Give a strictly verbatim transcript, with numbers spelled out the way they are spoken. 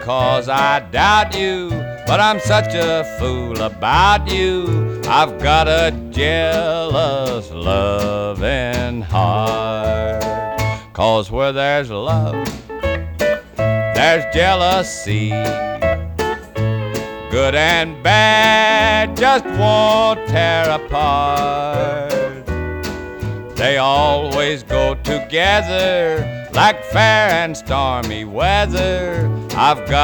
'cause I doubt you, but I'm such a fool about you. I've got a jealous loving heart. 'Cause where there's love, there's jealousy. Good and bad just won't tear apart. They always go together like fair and stormy weather. I've got